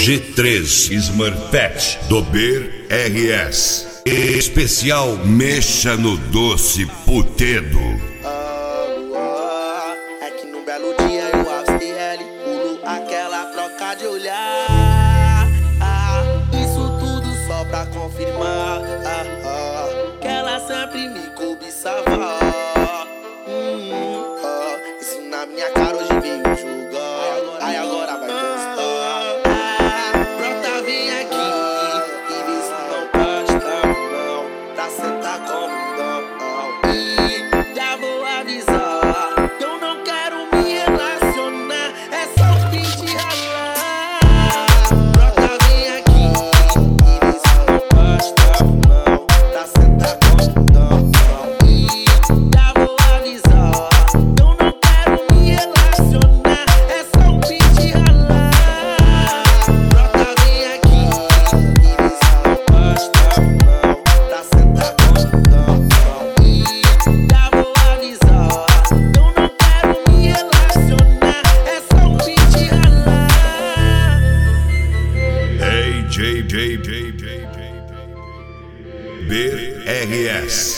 G3 Smurfette do BRS. Especial Mexa no Doce Putedo. É que num belo dia eu ACL pulo aquela troca de olhar. Isso tudo só pra confirmar que ela sempre me cobiçava. Isso na minha cara hoje veio julgar. Aí agora vai postar. Brota, vem aqui e vê se não gosta não, pra sentar como não. E já vou avisar, eu não quero me relacionar, é só um fim de ralar. Brota, vem aqui e vê se não gosta não, pra sentar como não. E já vou avisar, eu não quero me relacionar, é só um fim de ralar. Brota, vem aqui e vê se não gosta não, pra sentar como não. E já vou avisar, eu não quero me relacionar, é só um fim de ralar. Hey, BRS.